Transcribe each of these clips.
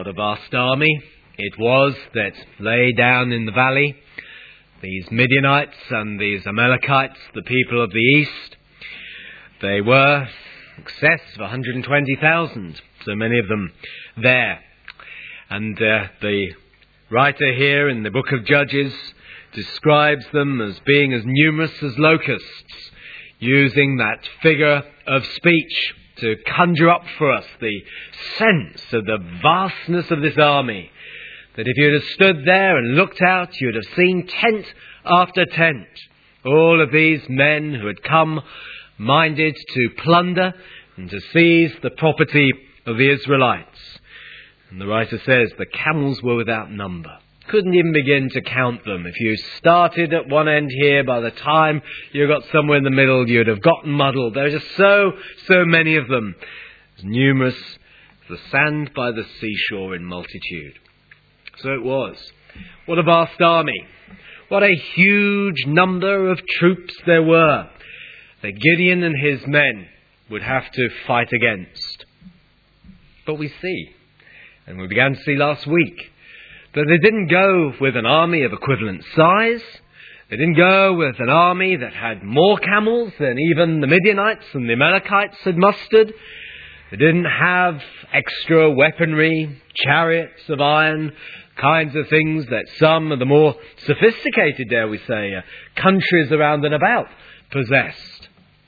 What a vast army it was that lay down in the valley. These Midianites and these Amalekites, the people of the east, they were in excess of 120,000, so many of them there. And the writer here in the book of Judges describes them as being as numerous as locusts, using that figure of speech to conjure up for us the sense of the vastness of this army. That if you'd have stood there and looked out, you'd have seen tent after tent. All of these men who had come minded to plunder and to seize the property of the Israelites. And the writer says the camels were without number. Couldn't even begin to count them. If you started at one end here, by the time you got somewhere in the middle, you'd have gotten muddled. There are just so many of them. As numerous as the sand by the seashore in multitude. So it was. What a vast army. What a huge number of troops there were that Gideon and his men would have to fight against. But we see, and we began to see last week, that they didn't go with an army of equivalent size. They didn't go with an army that had more camels than even the Midianites and the Amalekites had mustered. They didn't have extra weaponry, chariots of iron, kinds of things that some of the more sophisticated, dare we say, countries around and about possessed.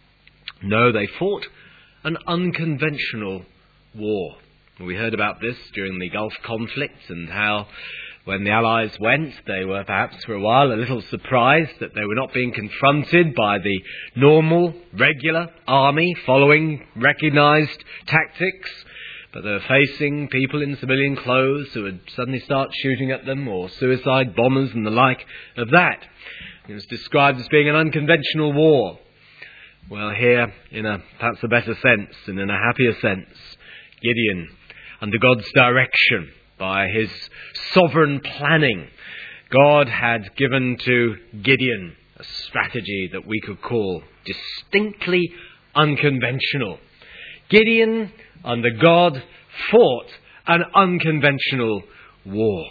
No, they fought an unconventional war. We heard about this during the Gulf conflict and how when the Allies went, they were perhaps for a while a little surprised that they were not being confronted by the normal, regular army following recognised tactics, but they were facing people in civilian clothes who would suddenly start shooting at them, or suicide bombers and the like of that. It was described as being an unconventional war. Well, here, in perhaps a better sense and in a happier sense, Gideon, under God's direction, by his sovereign planning, God had given to Gideon a strategy that we could call distinctly unconventional. Gideon, under God, fought an unconventional war.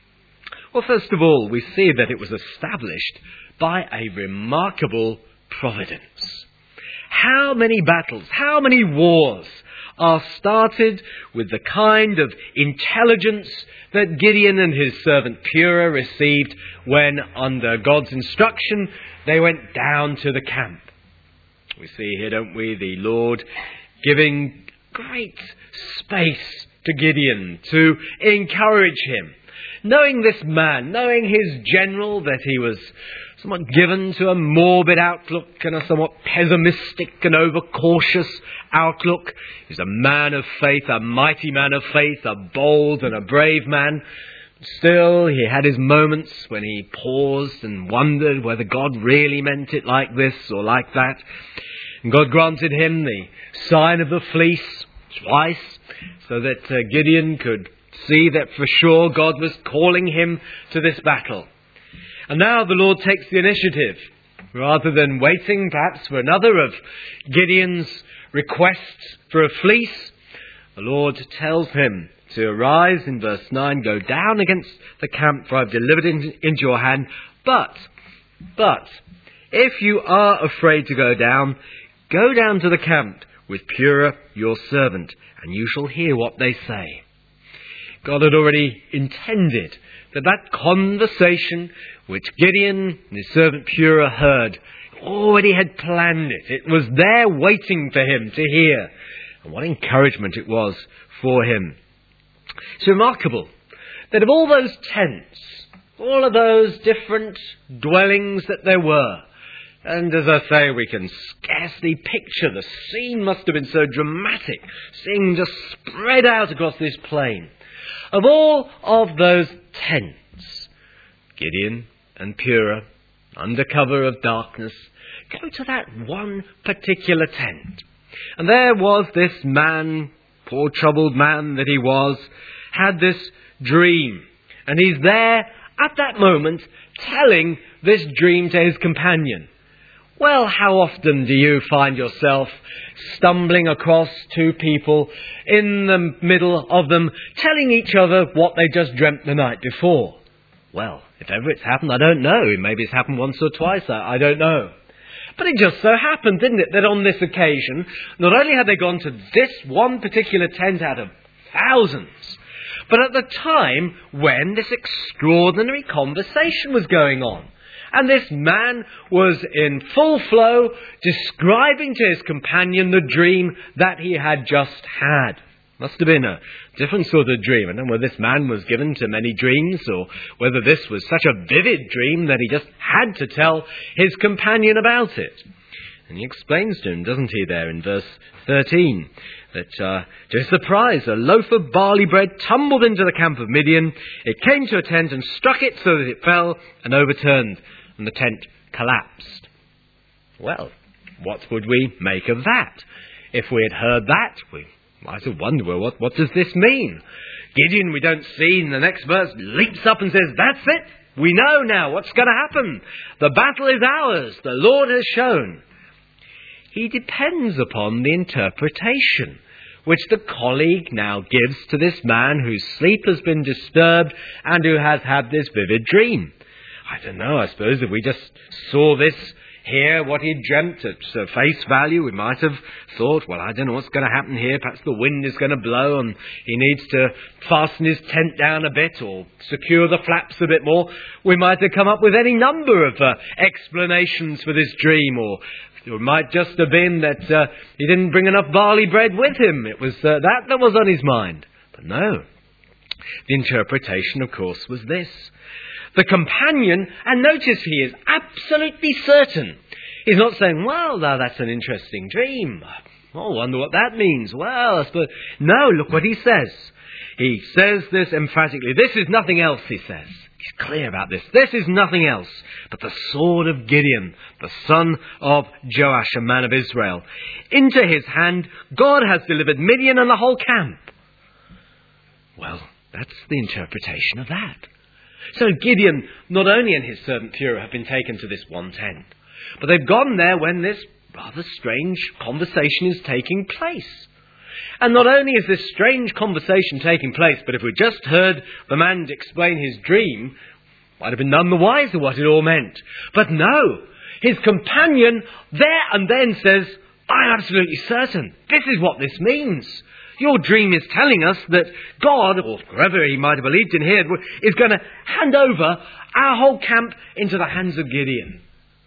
Well, first of all, we see that it was established by a remarkable providence. How many battles, how many wars are started with the kind of intelligence that Gideon and his servant Purah received when, under God's instruction, they went down to the camp. We see here, don't we, the Lord giving great space to Gideon to encourage him. Knowing this man, knowing his general, that he was somewhat given to a morbid outlook and a somewhat pessimistic and overcautious outlook. He's a man of faith, a mighty man of faith, a bold and a brave man. Still, he had his moments when he paused and wondered whether God really meant it like this or like that. And God granted him the sign of the fleece twice, so that Gideon could see that for sure God was calling him to this battle. And now the Lord takes the initiative. Rather than waiting perhaps for another of Gideon's requests for a fleece, the Lord tells him to arise in verse 9, go down against the camp, for I've delivered it into your hand. But, if you are afraid to go down to the camp with Purah your servant, and you shall hear what they say. God had already intended that conversation which Gideon and his servant Purah heard, already had planned it. It was there waiting for him to hear. And what encouragement it was for him. It's remarkable that of all those tents, all of those different dwellings that there were, and as I say, we can scarcely picture, the scene must have been so dramatic, seeing just spread out across this plain. Of all of those tents, Gideon and Purah, under cover of darkness, go to that one particular tent. And there was this man, poor troubled man that he was, had this dream. And he's there at that moment telling this dream to his companion. Well, how often do you find yourself stumbling across two people in the middle of them telling each other what they just dreamt the night before? Well, if ever it's happened, I don't know. Maybe it's happened once or twice, I don't know. But it just so happened, didn't it, that on this occasion, not only had they gone to this one particular tent out of thousands, but at the time when this extraordinary conversation was going on. And this man was in full flow, describing to his companion the dream that he had just had. Must have been a different sort of dream. I don't know whether this man was given to many dreams, or whether this was such a vivid dream that he just had to tell his companion about it. And he explains to him, doesn't he, there in verse 13, that to his surprise, a loaf of barley bread tumbled into the camp of Midian. It came to a tent and struck it so that it fell and overturned, and the tent collapsed. Well, what would we make of that? If we had heard that, we might have wondered, well, what does this mean? Gideon, we don't see in the next verse, leaps up and says, that's it, we know now what's going to happen. The battle is ours, the Lord has shown. He depends upon the interpretation which the colleague now gives to this man whose sleep has been disturbed and who has had this vivid dream. I don't know, I suppose if we just saw this here, what he dreamt at face value, we might have thought, well, I don't know what's going to happen here. Perhaps the wind is going to blow and he needs to fasten his tent down a bit or secure the flaps a bit more. We might have come up with any number of explanations for this dream, or it might just have been that he didn't bring enough barley bread with him. It was that was on his mind. But no. The interpretation, of course, was this. The companion, and notice he is absolutely certain. He's not saying, well, now that's an interesting dream. I wonder what that means. Well, I suppose... No, look what he says. He says this emphatically. This is nothing else, he says. He's clear about this. This is nothing else but the sword of Gideon, the son of Joash, a man of Israel. Into his hand God has delivered Midian and the whole camp. Well, that's the interpretation of that. So Gideon, not only and his servant Purah, have been taken to this one tent, but they've gone there when this rather strange conversation is taking place. And not only is this strange conversation taking place, but if we just heard the man explain his dream, might have been none the wiser what it all meant. But no, his companion there and then says, I'm absolutely certain this is what this means. Your dream is telling us that God, or whoever he might have believed in here, is going to hand over our whole camp into the hands of Gideon.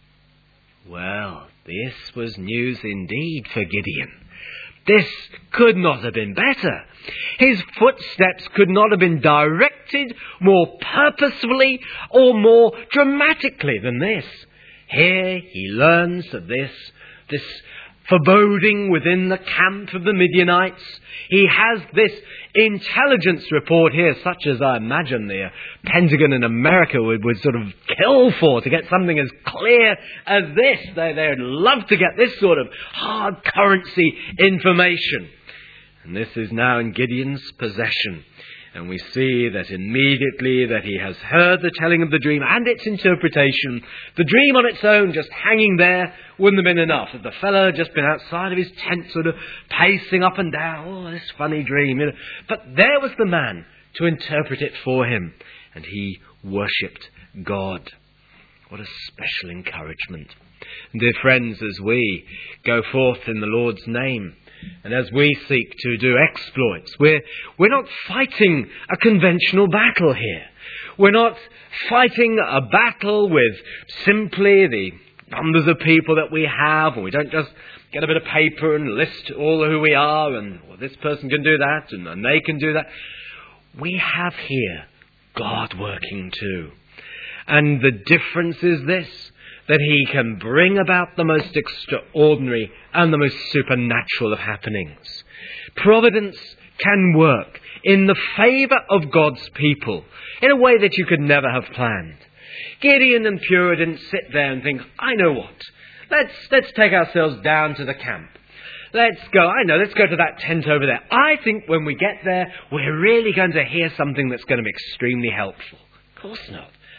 Well, this was news indeed for Gideon. This could not have been better. His footsteps could not have been directed more purposefully or more dramatically than this. Here he learns of this foreboding within the camp of the Midianites. He has this intelligence report here, such as I imagine the Pentagon in America would sort of kill for, to get something as clear as this. They'd love to get this sort of hard currency information. And this is now in Gideon's possession. And we see that immediately that he has heard the telling of the dream and its interpretation. The dream on its own, just hanging there, wouldn't have been enough. If the fellow had just been outside of his tent, sort of pacing up and down, oh, this funny dream. You know. But there was the man to interpret it for him. And he worshipped God. What a special encouragement. And dear friends, as we go forth in the Lord's name, and as we seek to do exploits, we're not fighting a conventional battle here. We're not fighting a battle with simply the numbers of people that we have, or we don't just get a bit of paper and list all who we are, and well, this person can do that, and they can do that. We have here God working too. And the difference is this, that he can bring about the most extraordinary and the most supernatural of happenings. Providence can work in the favour of God's people in a way that you could never have planned. Gideon and Purah didn't sit there and think, I know what, let's take ourselves down to the camp. Let's go to that tent over there. I think when we get there, we're really going to hear something that's going to be extremely helpful. Of course not.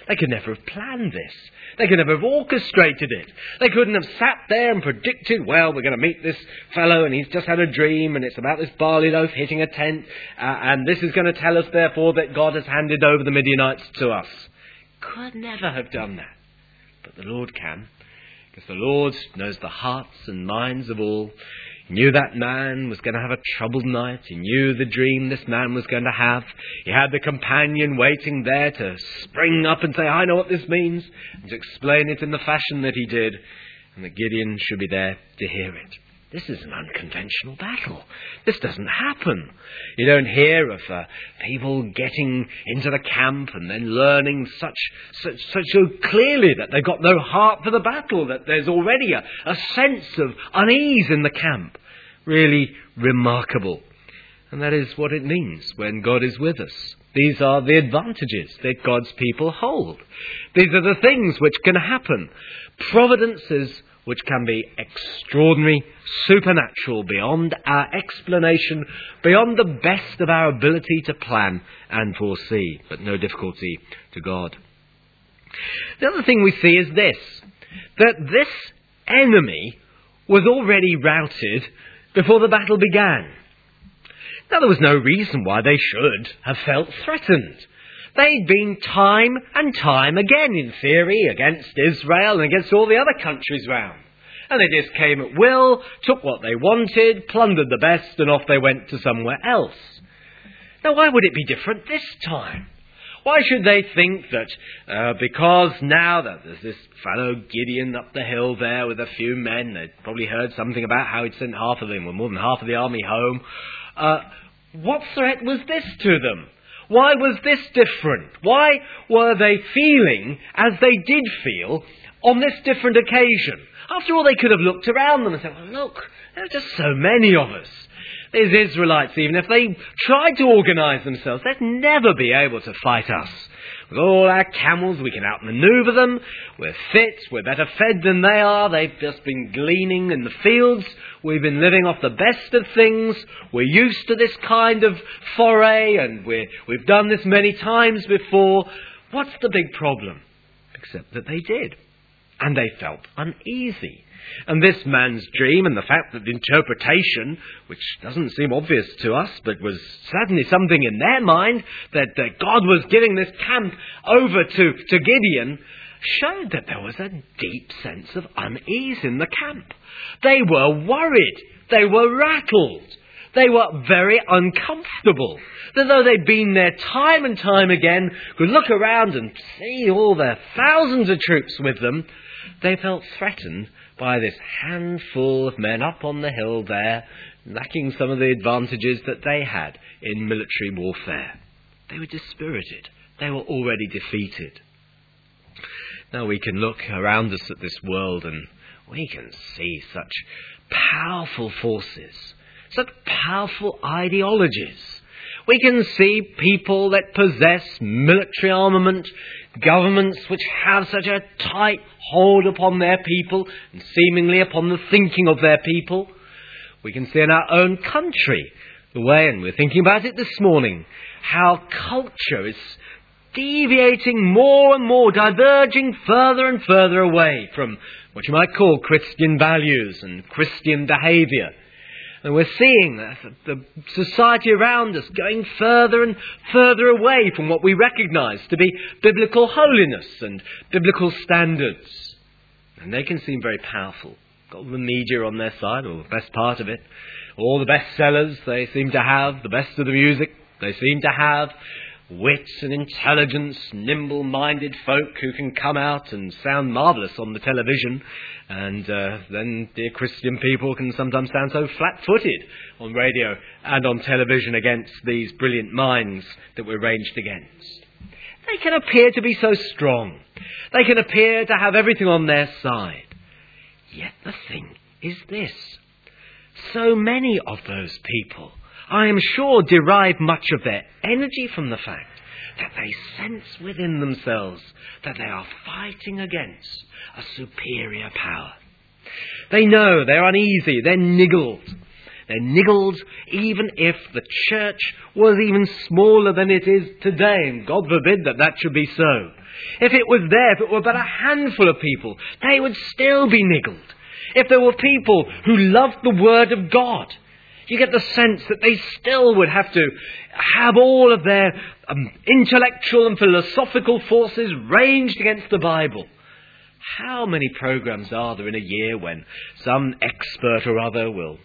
They could never have planned this. They could never have orchestrated it. They couldn't have sat there and predicted, well, we're going to meet this fellow and he's just had a dream and it's about this barley loaf hitting a tent and this is going to tell us, therefore, that God has handed over the Midianites to us. Could never have done that. But the Lord can, because the Lord knows the hearts and minds of all. He knew that man was going to have a troubled night. He knew the dream this man was going to have. He had the companion waiting there to spring up and say, I know what this means, and to explain it in the fashion that he did, and that Gideon should be there to hear it. This is an unconventional battle. This doesn't happen. You don't hear of people getting into the camp and then learning such so clearly that they've got no heart for the battle, that there's already a sense of unease in the camp. Really remarkable. And that is what it means when God is with us. These are the advantages that God's people hold. These are the things which can happen. Providences which can be extraordinary, supernatural, beyond our explanation, beyond the best of our ability to plan and foresee, but no difficulty to God. The other thing we see is this, that this enemy was already routed before the battle began. Now, there was no reason why they should have felt threatened. They'd been time and time again, in theory, against Israel and against all the other countries round. And they just came at will, took what they wanted, plundered the best, and off they went to somewhere else. Now, why would it be different this time? Why should they think that because now that there's this fellow Gideon up the hill there with a few men, they'd probably heard something about how he'd sent half of them, or more than half of the army home. What threat was this to them? Why was this different? Why were they feeling as they did feel on this different occasion? After all, they could have looked around them and said, well, look, there are just so many of us. These Israelites, even if they tried to organise themselves, they'd never be able to fight us. With all our camels, we can outmaneuver them. We're fit, we're better fed than they are. They've just been gleaning in the fields. We've been living off the best of things. We're used to this kind of foray, and we've done this many times before. What's the big problem? Except that they did. And they felt uneasy. And this man's dream, and the fact that the interpretation, which doesn't seem obvious to us, but was certainly something in their mind, that God was giving this camp over to Gideon, showed that there was a deep sense of unease in the camp. They were worried. They were rattled. They were very uncomfortable. That though they'd been there time and time again, could look around and see all their thousands of troops with them, they felt threatened by this handful of men up on the hill there, lacking some of the advantages that they had in military warfare. They were dispirited. They were already defeated. Now we can look around us at this world and we can see such powerful forces, such powerful ideologies. We can see people that possess military armament, governments which have such a tight hold upon their people and seemingly upon the thinking of their people. We can see in our own country the way, and we're thinking about it this morning, how culture is deviating more and more, diverging further and further away from what you might call Christian values and Christian behaviour. And we're seeing the society around us going further and further away from what we recognise to be biblical holiness and biblical standards. And they can seem very powerful. Got all the media on their side, or the best part of it. All the bestsellers they seem to have, the best of the music they seem to have. Wit and intelligence, nimble-minded folk who can come out and sound marvellous on the television, and then dear Christian people can sometimes sound so flat-footed on radio and on television against these brilliant minds that we're ranged against. They can appear to be so strong. They can appear to have everything on their side. Yet the thing is this. So many of those people, I am sure, derive much of their energy from the fact that they sense within themselves that they are fighting against a superior power. They know they're uneasy, they're niggled. They're niggled even if the church was even smaller than it is today, and God forbid that that should be so. If it was there, if it were but a handful of people, they would still be niggled. If there were people who loved the Word of God, you get the sense that they still would have to have all of their intellectual and philosophical forces ranged against the Bible. How many programs are there in a year when some expert or other will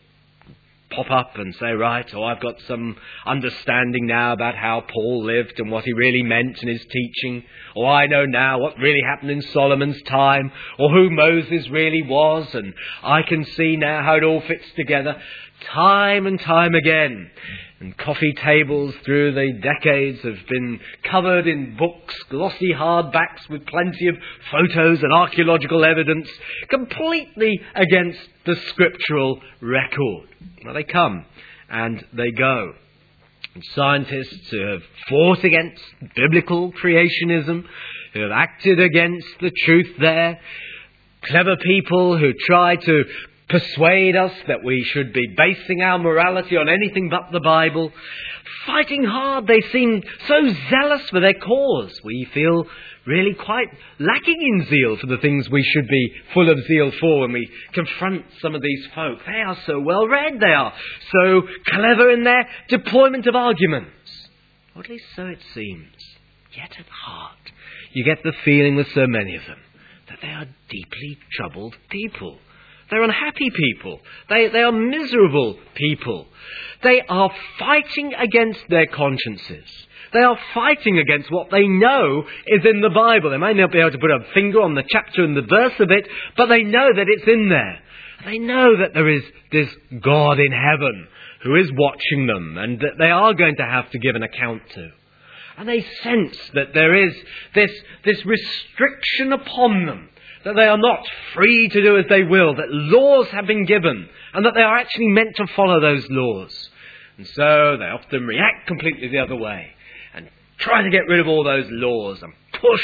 pop up and say, right, I've got some understanding now about how Paul lived and what he really meant in his teaching, or I know now what really happened in Solomon's time, or who Moses really was, and I can see now how it all fits together. Time and time again. And coffee tables through the decades have been covered in books, glossy hardbacks with plenty of photos and archaeological evidence, completely against the scriptural record. Well, they come and they go. And scientists who have fought against biblical creationism, who have acted against the truth there, clever people who try to persuade us that we should be basing our morality on anything but the Bible. Fighting hard, they seem so zealous for their cause. We feel really quite lacking in zeal for the things we should be full of zeal for when we confront some of these folk. They are so well read, they are so clever in their deployment of arguments. Or at least so it seems. Yet at heart, you get the feeling with so many of them that they are deeply troubled people. They're unhappy people. They are miserable people. They are fighting against their consciences. They are fighting against what they know is in the Bible. They may not be able to put a finger on the chapter and the verse of it, but they know that it's in there. They know that there is this God in heaven who is watching them and that they are going to have to give an account to. And they sense that there is this restriction upon them, that they are not free to do as they will, that laws have been given, and that they are actually meant to follow those laws. And so they often react completely the other way, and try to get rid of all those laws, and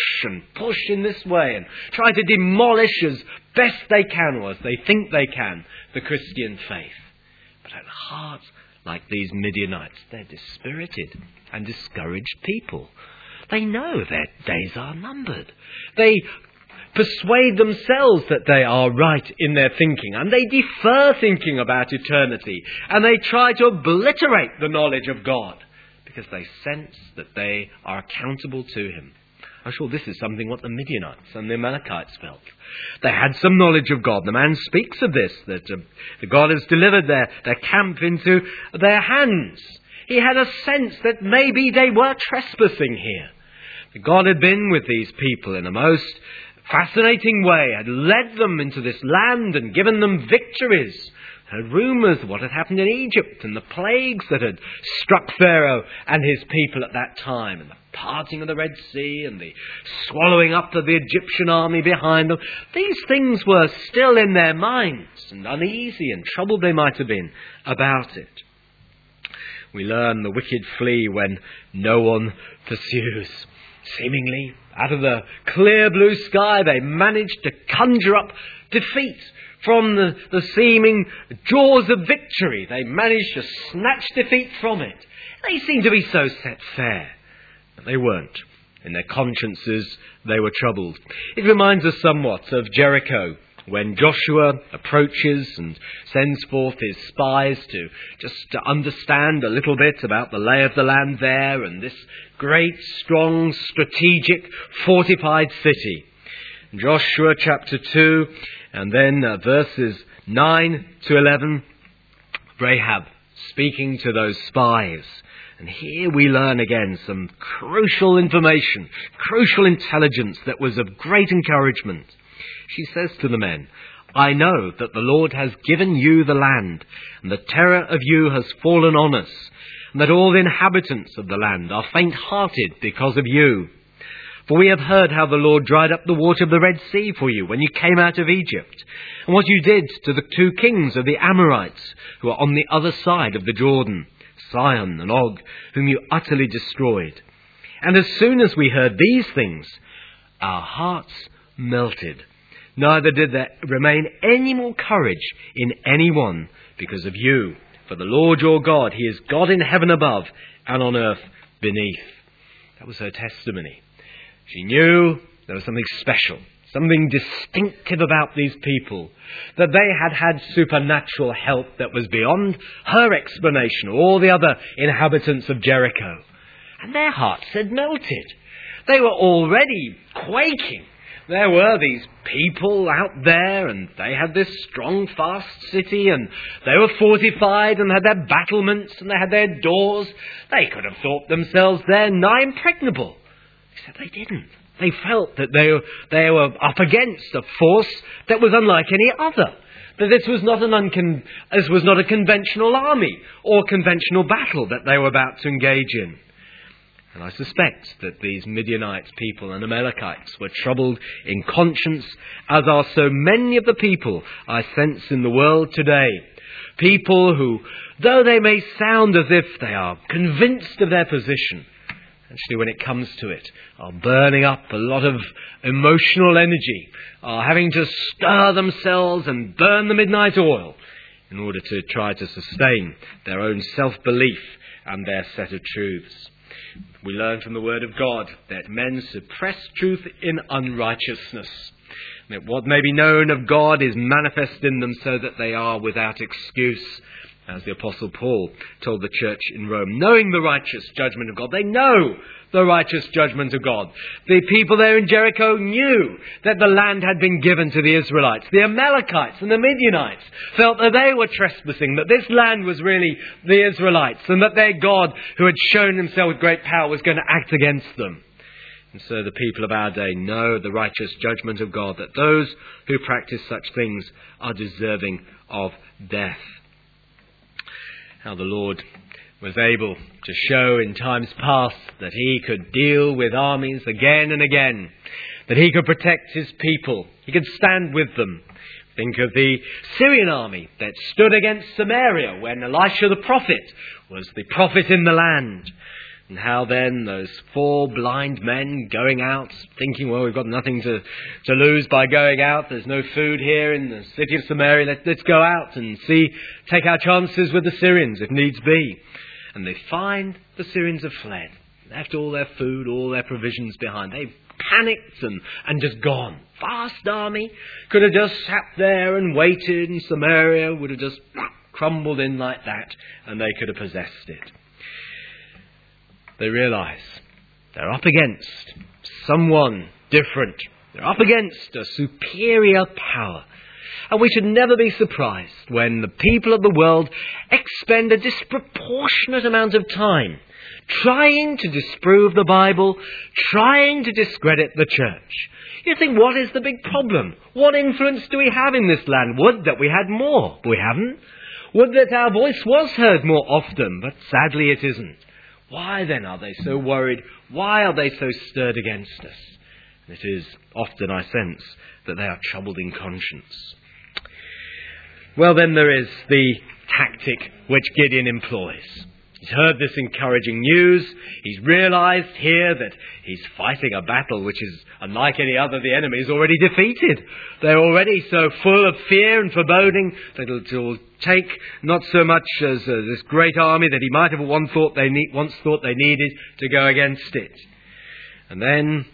push in this way, and try to demolish as best they can, or as they think they can, the Christian faith. But at heart, like these Midianites, they're dispirited and discouraged people. They know their days are numbered. They persuade themselves that they are right in their thinking, and they defer thinking about eternity, and they try to obliterate the knowledge of God because they sense that they are accountable to Him. I'm sure this is something what the Midianites and the Amalekites felt. They had some knowledge of God. The man speaks of this, that God has delivered their camp into their hands. He had a sense that maybe they were trespassing here. That God had been with these people in a most fascinating way, had led them into this land and given them victories. Heard rumours of what had happened in Egypt and the plagues that had struck Pharaoh and his people at that time, and the parting of the Red Sea and the swallowing up of the Egyptian army behind them. These things were still in their minds, and uneasy and troubled they might have been about it. We learn the wicked flee when no one pursues. Seemingly, out of the clear blue sky, they managed to conjure up defeat from the seeming jaws of victory. They managed to snatch defeat from it. They seemed to be so set fair, but they weren't. In their consciences, they were troubled. It reminds us somewhat of Jericho, when Joshua approaches and sends forth his spies to understand a little bit about the lay of the land there and this great, strong, strategic, fortified city. Joshua chapter 2 and then verses 9 to 11, Rahab speaking to those spies. And here we learn again some crucial information, crucial intelligence that was of great encouragement. She says to the men, "I know that the Lord has given you the land, and the terror of you has fallen on us, and that all the inhabitants of the land are faint-hearted because of you. For we have heard how the Lord dried up the water of the Red Sea for you when you came out of Egypt, and what you did to the 2 kings of the Amorites who are on the other side of the Jordan, Sihon and Og, whom you utterly destroyed. And as soon as we heard these things, our hearts melted. Neither did there remain any more courage in anyone because of you, For the Lord your God, he is God in heaven above and on earth beneath. That was her testimony. She knew there was something special, something distinctive about these people, that they had supernatural help that was beyond her explanation or all the other inhabitants of Jericho. And their hearts had melted. They were already quaking. There were these people out there, and they had this strong, fast city, and they were fortified and had their battlements and they had their doors. They could have thought themselves there nigh impregnable. Except they didn't. They felt that they were up against a force that was unlike any other. That this was not a conventional army or conventional battle that they were about to engage in. And I suspect that these Midianite people and Amalekites were troubled in conscience, as are so many of the people I sense in the world today. People who, though they may sound as if they are convinced of their position, actually when it comes to it, are burning up a lot of emotional energy, are having to stir themselves and burn the midnight oil in order to try to sustain their own self-belief and their set of truths. We learn from the Word of God that men suppress truth in unrighteousness. That what may be known of God is manifest in them so that they are without excuse. As the Apostle Paul told the church in Rome, knowing the righteous judgment of God. They know the righteous judgment of God. The people there in Jericho knew that the land had been given to the Israelites. The Amalekites and the Midianites felt that they were trespassing, that this land was really the Israelites, and that their God, who had shown himself with great power, was going to act against them. And so the people of our day know the righteous judgment of God, that those who practice such things are deserving of death. How the Lord was able to show in times past that he could deal with armies again and again, that he could protect his people, he could stand with them. Think of the Syrian army that stood against Samaria when Elisha the prophet was the prophet in the land. And how then those 4 blind men going out, thinking, well, we've got nothing to lose by going out. There's no food here in the city of Samaria. Let's go out and take our chances with the Syrians if needs be. And they find the Syrians have fled, left all their food, all their provisions behind. They've panicked and just gone. Vast army could have just sat there and waited, and Samaria would have just crumbled in like that, and they could have possessed it. They realise they're up against someone different. They're up against a superior power. And we should never be surprised when the people of the world expend a disproportionate amount of time trying to disprove the Bible, trying to discredit the church. You think, what is the big problem? What influence do we have in this land? Would that we had more, but we haven't. Would that our voice was heard more often, but sadly it isn't. Why then are they so worried? Why are they so stirred against us? And it is often, I sense, that they are troubled in conscience. Well, then there is the tactic which Gideon employs. He's heard this encouraging news. He's realised here that he's fighting a battle which is unlike any other. The enemy is already defeated. They're already so full of fear and foreboding that it will take not so much as this great army that he might have once thought they needed to go against it. And then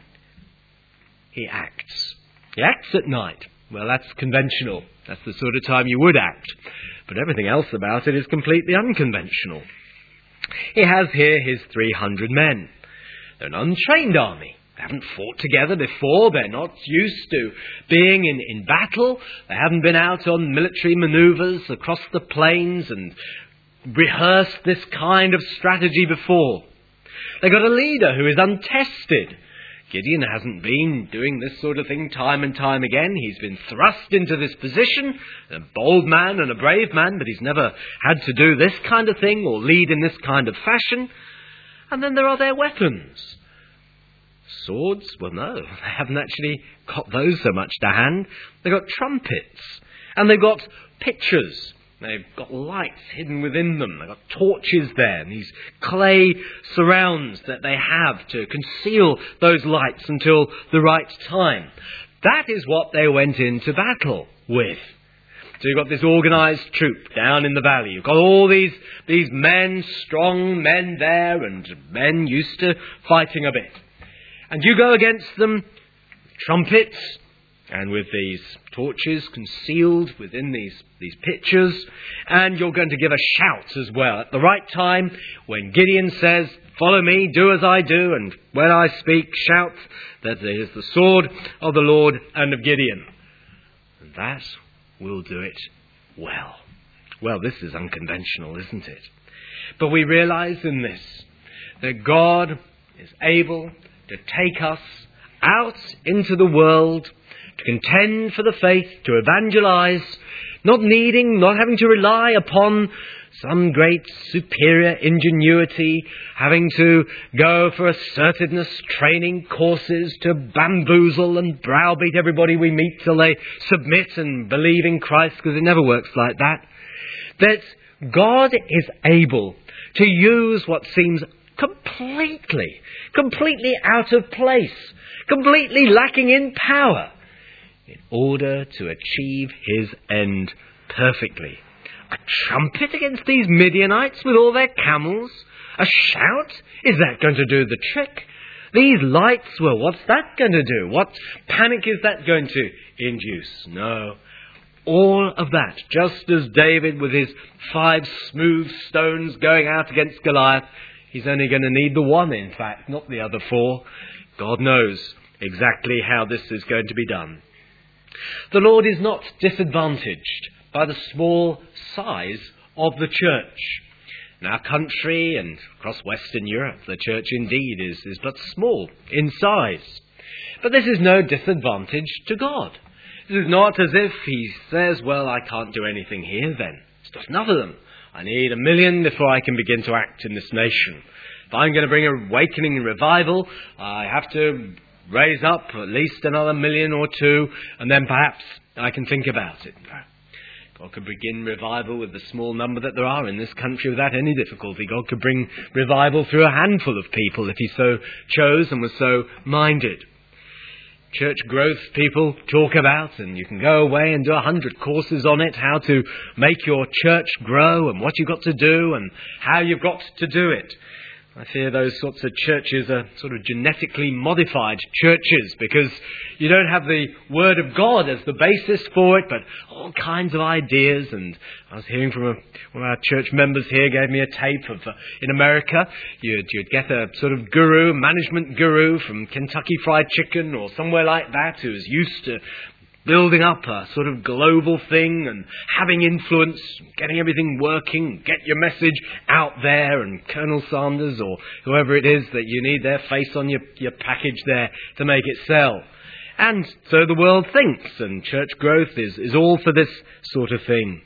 he acts. He acts at night. Well, that's conventional. That's the sort of time you would act. But everything else about it is completely unconventional. He has here his 300 men. They're an untrained army. They haven't fought together before. They're not used to being in battle. They haven't been out on military manoeuvres across the plains and rehearsed this kind of strategy before. They've got a leader who is untested. Gideon hasn't been doing this sort of thing time and time again. He's been thrust into this position, a bold man and a brave man, but he's never had to do this kind of thing or lead in this kind of fashion. And then there are their weapons. Swords? Well, no, they haven't actually got those so much to hand. They've got trumpets, and they've got pitchers. They've got lights hidden within them. They've got torches there, and these clay surrounds that they have to conceal those lights until the right time. That is what they went into battle with. So you've got this organised troop down in the valley. You've got all these men, strong men there, and men used to fighting a bit. And you go against them, trumpets, and with these torches concealed within these pitchers, and you're going to give a shout as well at the right time when Gideon says, "Follow me, do as I do, and when I speak, shout that it is the sword of the Lord and of Gideon." And that will do it well. Well, this is unconventional, isn't it? But we realize in this that God is able to take us out into the world, to contend for the faith, to evangelize, not having to rely upon some great superior ingenuity, having to go for assertiveness training courses to bamboozle and browbeat everybody we meet till they submit and believe in Christ, because it never works like that. That God is able to use what seems completely out of place, completely lacking in power, in order to achieve his end perfectly. A trumpet against these Midianites with all their camels? A shout? Is that going to do the trick? These lights, well, what's that going to do? What panic is that going to induce? No. All of that, just as David with his 5 smooth stones going out against Goliath, he's only going to need the one, in fact, not the other 4. God knows exactly how this is going to be done. The Lord is not disadvantaged by the small size of the church. In our country and across Western Europe, the church indeed is but small in size. But this is no disadvantage to God. This is not as if he says, well, I can't do anything here then. It's just enough of them. I need 1 million before I can begin to act in this nation. If I'm going to bring a awakening and revival, I have to raise up at least another 1 million or 2, and then perhaps I can think about it. God could begin revival with the small number that there are in this country without any difficulty. God could bring revival through a handful of people if he so chose and was so minded. Church growth people talk about, and you can go away and do 100 courses on it, how to make your church grow and what you've got to do and how you've got to do it. I fear those sorts of churches are sort of genetically modified churches, because you don't have the Word of God as the basis for it, but all kinds of ideas. And I was hearing from one of our church members here, gave me a tape of, in America, you'd get a sort of guru, management guru from Kentucky Fried Chicken or somewhere like that, who's used to building up a sort of global thing and having influence, getting everything working, get your message out there, and Colonel Sanders or whoever it is that you need their face on your package there to make it sell. And so the world thinks, and church growth is all for this sort of thing.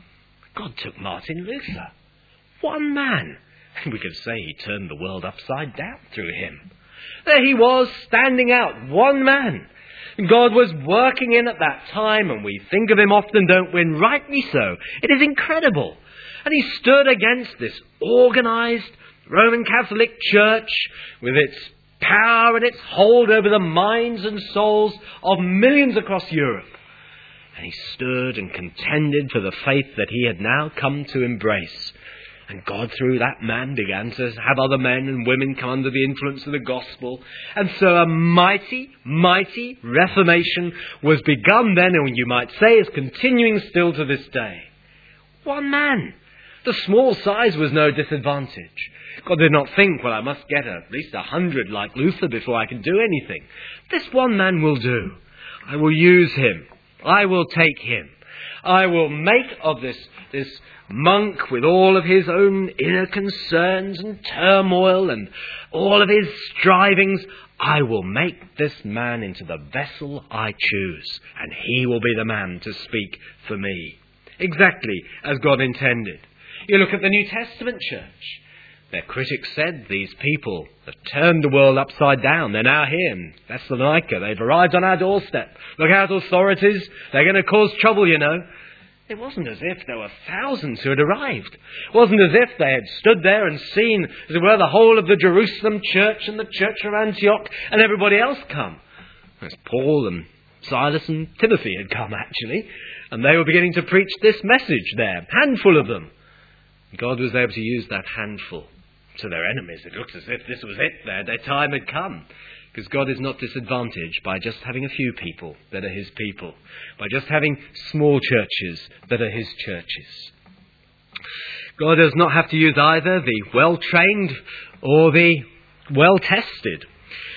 God took Martin Luther, one man, and we could say he turned the world upside down through him. There he was, standing out, one man. God was working in at that time, and we think of him often, don't we? And rightly so. It is incredible. And he stood against this organised Roman Catholic Church with its power and its hold over the minds and souls of millions across Europe. And he stood and contended for the faith that he had now come to embrace. And God, through that man, began to have other men and women come under the influence of the gospel. And so a mighty, mighty reformation was begun then, and you might say is continuing still to this day. One man. The small size was no disadvantage. God did not think, well, I must get at least 100 like Luther before I can do anything. This one man will do. I will use him. I will take him. I will make of this monk, with all of his own inner concerns and turmoil and all of his strivings, I will make this man into the vessel I choose, and he will be the man to speak for me. Exactly as God intended. You look at the New Testament church. Their critics said these people have turned the world upside down. They're now here in Thessalonica. They've arrived on our doorstep. Look out, authorities. They're going to cause trouble, you know. It wasn't as if there were thousands who had arrived. It wasn't as if they had stood there and seen, as it were, the whole of the Jerusalem church and the church of Antioch and everybody else come. As Paul and Silas and Timothy had come, actually. And they were beginning to preach this message there, handful of them. God was able to use that handful to their enemies. It looks as if this was it, their time had come. Because God is not disadvantaged by just having a few people that are his people, by just having small churches that are his churches. God does not have to use either the well-trained or the well-tested.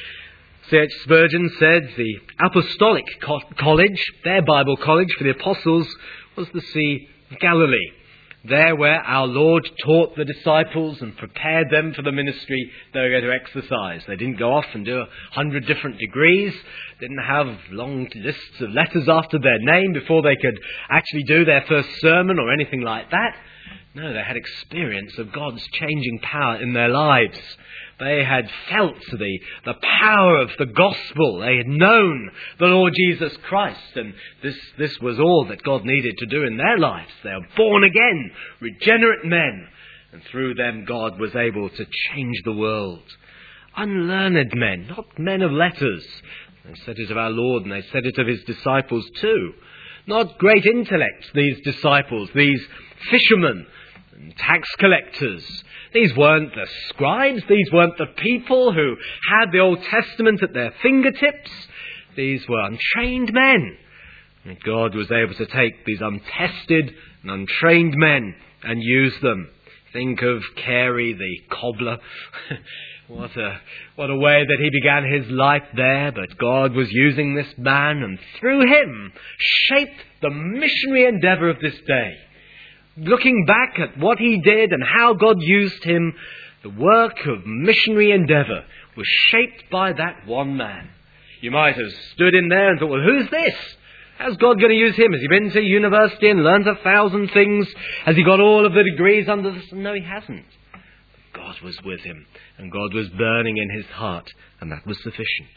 C.H. Spurgeon said the Apostolic College, their Bible college for the apostles, was the Sea of Galilee. There where our Lord taught the disciples and prepared them for the ministry they were going to exercise. They didn't go off and do 100 different degrees, didn't have long lists of letters after their name before they could actually do their first sermon or anything like that. No, they had experience of God's changing power in their lives. They had felt the power of the gospel. They had known the Lord Jesus Christ. And this was all that God needed to do in their lives. They are born again, regenerate men. And through them God was able to change the world. Unlearned men, not men of letters. They said it of our Lord and they said it of his disciples too. Not great intellects, these disciples, these fishermen and tax collectors. These weren't the scribes. These weren't the people who had the Old Testament at their fingertips. These were untrained men. And God was able to take these untested and untrained men and use them. Think of Carey the cobbler. What a way that he began his life there. But God was using this man and through him shaped the missionary endeavour of this day. Looking back at what he did and how God used him, the work of missionary endeavour was shaped by that one man. You might have stood in there and thought, well, who's this? How's God going to use him? Has he been to university and learned 1,000 things? Has he got all of the degrees under this? No, he hasn't. God was with him and God was burning in his heart, and that was sufficient.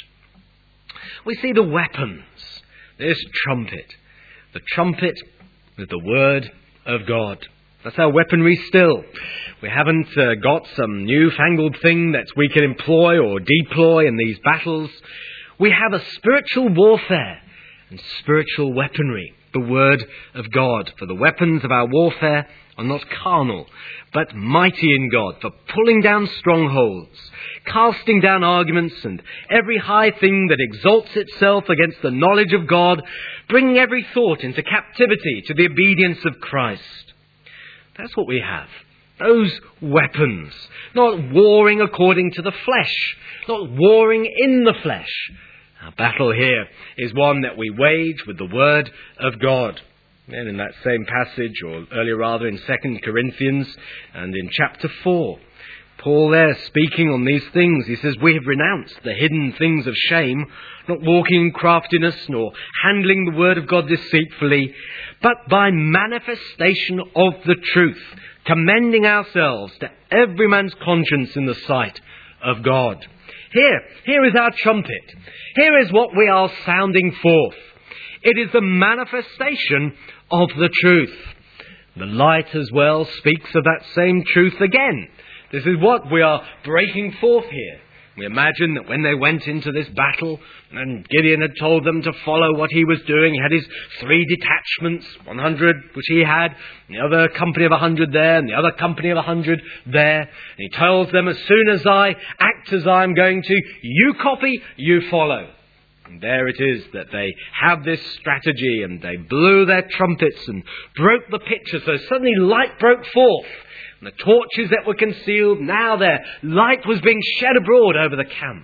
We see the weapons. This trumpet. The trumpet with the word of God. That's our weaponry still. We haven't got some newfangled thing that we can employ or deploy in these battles. We have a spiritual warfare and spiritual weaponry, the word of God. For the weapons of our warfare are not carnal, but mighty in God, for pulling down strongholds, casting down arguments and every high thing that exalts itself against the knowledge of God, bringing every thought into captivity to the obedience of Christ. That's what we have. Those weapons. Not warring according to the flesh. Not warring in the flesh. Our battle here is one that we wage with the word of God. And in that same passage, or earlier rather in 2 Corinthians and in chapter 4, Paul there speaking on these things, he says, we have renounced the hidden things of shame, not walking in craftiness, nor handling the word of God deceitfully, but by manifestation of the truth, commending ourselves to every man's conscience in the sight of God. Here is our trumpet. Here is what we are sounding forth. It is the manifestation of the truth. The light as well speaks of that same truth again. This is what we are breaking forth here. We imagine that when they went into this battle, and Gideon had told them to follow what he was doing, he had his 3 detachments, 100 which he had, and the other company of 100 there, and the other company of 100 there. And he tells them, as soon as I act as I'm going to, you copy, you follow. And there it is that they have this strategy, and they blew their trumpets and broke the pitcher, so suddenly light broke forth. And the torches that were concealed, now their light was being shed abroad over the camp.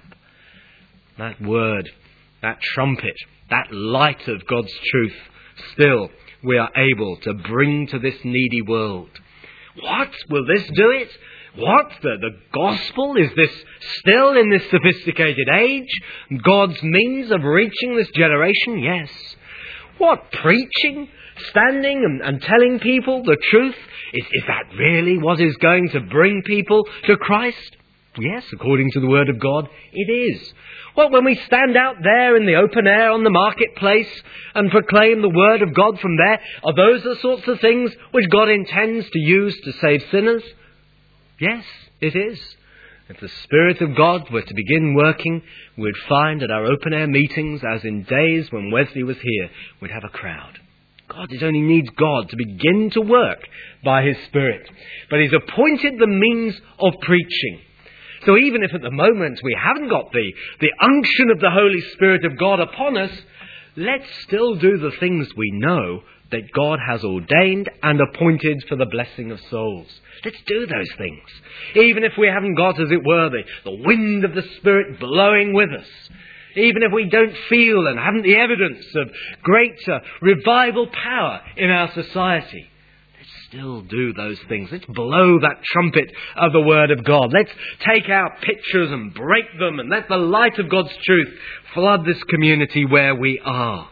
That word, that trumpet, that light of God's truth, still we are able to bring to this needy world. What? Will this do it? What? The gospel? Is this still in this sophisticated age God's means of reaching this generation? Yes. What? Preaching? Standing and telling people the truth? Is that really what is going to bring people to Christ? Yes, according to the word of God, it is. Well, when we stand out there in the open air on the marketplace and proclaim the word of God from there, are those the sorts of things which God intends to use to save sinners? Yes, it is. If the Spirit of God were to begin working, we'd find at our open air meetings, as in days when Wesley was here, we'd have a crowd. It only needs God to begin to work by his Spirit. But he's appointed the means of preaching. So even if at the moment we haven't got the unction of the Holy Spirit of God upon us, let's still do the things we know that God has ordained and appointed for the blessing of souls. Let's do those things. Even if we haven't got, as it were, the wind of the Spirit blowing with us. Even if we don't feel and haven't the evidence of great revival power in our society. Let's still do those things. Let's blow that trumpet of the Word of God. Let's take our pictures and break them and let the light of God's truth flood this community where we are.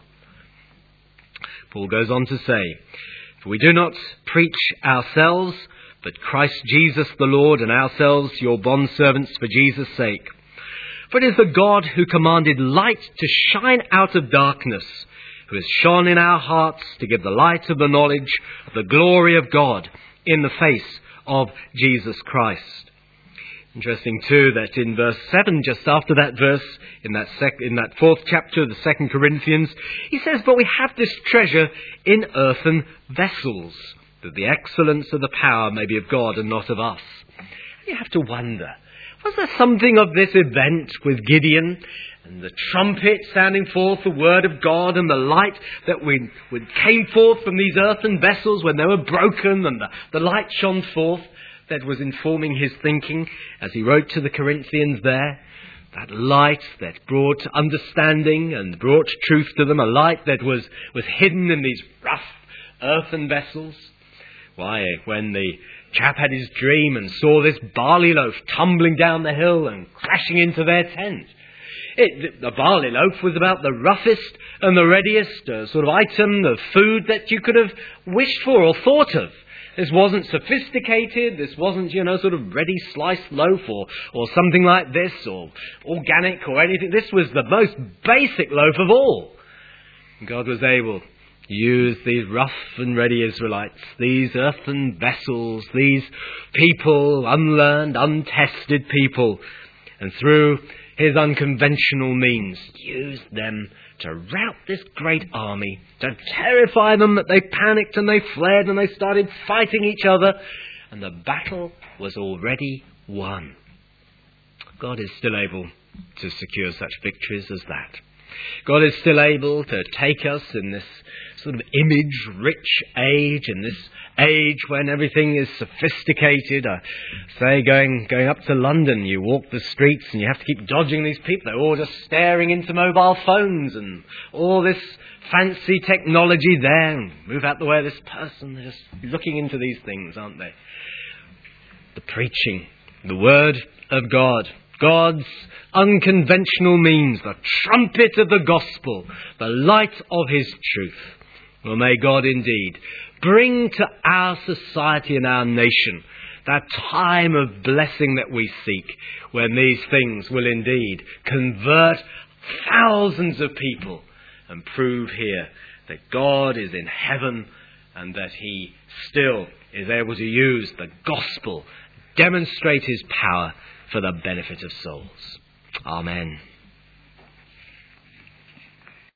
Paul goes on to say, for we do not preach ourselves, but Christ Jesus the Lord, and ourselves your bondservants for Jesus' sake. For it is the God who commanded light to shine out of darkness, who has shone in our hearts to give the light of the knowledge of the glory of God in the face of Jesus Christ. Interesting too that in verse 7, just after that verse, in that fourth chapter of the 2 Corinthians, he says, but we have this treasure in earthen vessels, that the excellence of the power may be of God and not of us. You have to wonder, was there something of this event with Gideon and the trumpet sounding forth the word of God and the light that came forth from these earthen vessels when they were broken and the light shone forth, that was informing his thinking as he wrote to the Corinthians there? That light that brought understanding and brought truth to them, a light that was hidden in these rough earthen vessels. Why, when the chap had his dream and saw this barley loaf tumbling down the hill and crashing into their tent, the barley loaf was about the roughest and the readiest sort of item of food that you could have wished for or thought of. This wasn't sophisticated, this wasn't, sort of ready sliced loaf or something like this, or organic or anything. This was the most basic loaf of all. God was able to use these rough and ready Israelites, these earthen vessels, these people, unlearned, untested people, and through his unconventional means, use them to rout this great army, to terrify them that they panicked and they fled and they started fighting each other, and the battle was already won. God is still able to secure such victories as that. God is still able to take us in this sort of image-rich age, in this age when everything is sophisticated. Say, going up to London, you walk the streets and you have to keep dodging these people. They're all just staring into mobile phones and all this fancy technology there. And move out the way of this person. They're just looking into these things, aren't they? The preaching, the Word of God, God's unconventional means, the trumpet of the gospel, the light of his truth. Well, may God indeed bring to our society and our nation that time of blessing that we seek, when these things will indeed convert thousands of people and prove here that God is in heaven and that he still is able to use the gospel, demonstrate his power for the benefit of souls. Amen.